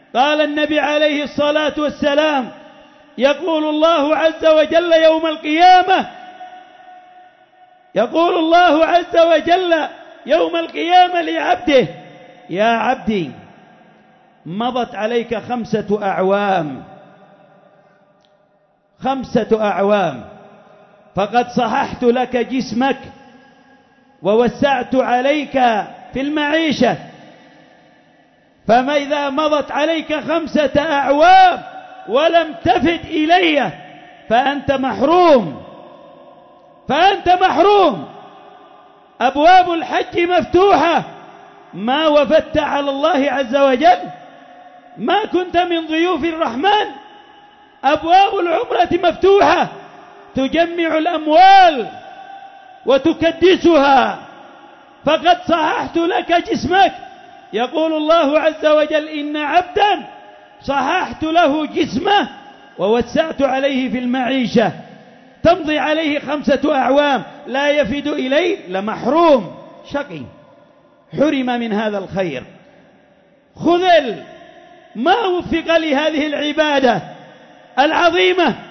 قال النبي عليه الصلاة والسلام: يقول الله عز وجل يوم القيامة، يقول الله عز وجل يوم القيامة لعبده: يا عبدي، مضت عليك 5 أعوام، 5 أعوام، فقد صححت لك جسمك ووسعت عليك في المعيشة، فما إذا مضت عليك 5 أعوام ولم تفد إلي فأنت محروم، فأنت محروم. أبواب الحج مفتوحة، ما وفدت على الله عز وجل، ما كنت من ضيوف الرحمن. أبواب العمرة مفتوحة، تجمع الأموال وتكدسها، فقد صححت لك جسمك. يقول الله عز وجل: إن عبدا صححت له جسمه ووسعت عليه في المعيشة، تمضي عليه 5 أعوام لا يفد إليه، لمحروم شقي، حرم من هذا الخير، خذل، ما وفق لهذه العبادة العظيمة